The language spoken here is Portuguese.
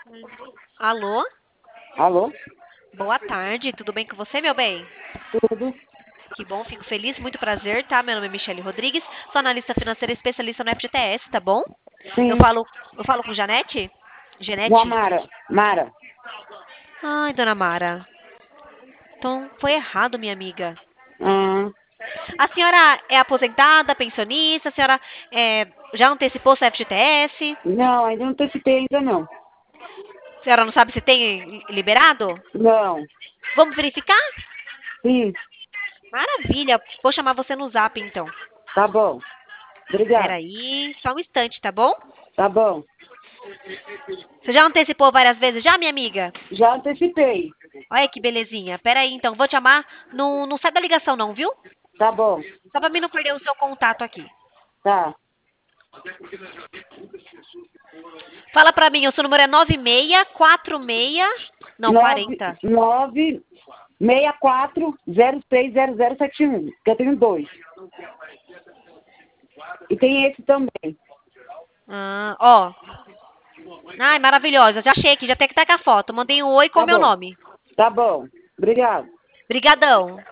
Alô? Alô? Boa tarde, tudo bem com você, meu bem? Tudo? Que bom, fico feliz, muito prazer, tá? Meu nome é Michele Rodrigues, sou analista financeira especialista no FGTS, tá bom? Eu Sim. falo, eu falo com Janete? Com a Janete? Mara. Mara. Ai, dona Mara. Então, foi errado, minha amiga. Ah, A senhora é aposentada, pensionista, a senhora já antecipou seu FGTS? não, ainda não antecipei ainda não. A senhora não sabe se tem liberado? Não. Vamos verificar? Sim, Maravilha, vou chamar você no Zap, então. tá bom. Espera Obrigado. aí, só um instante, tá bom? Tá bom. Você já antecipou várias vezes já, minha amiga? Já antecipei. Olha que belezinha. Pera aí, então. Vou te chamar. Não sai da ligação, não, viu? Tá bom. Só pra mim não perder o seu contato aqui. Tá. Fala pra mim, o seu número é 9646. Não, 40. 964060071. Que eu tenho dois. E tem esse também. Ah, ó. Ai, maravilhosa. Já achei aqui, já tem que estar com a foto. Mandei um oi com o Tá meu bom. nome. Tá bom. Obrigado. Brigadão.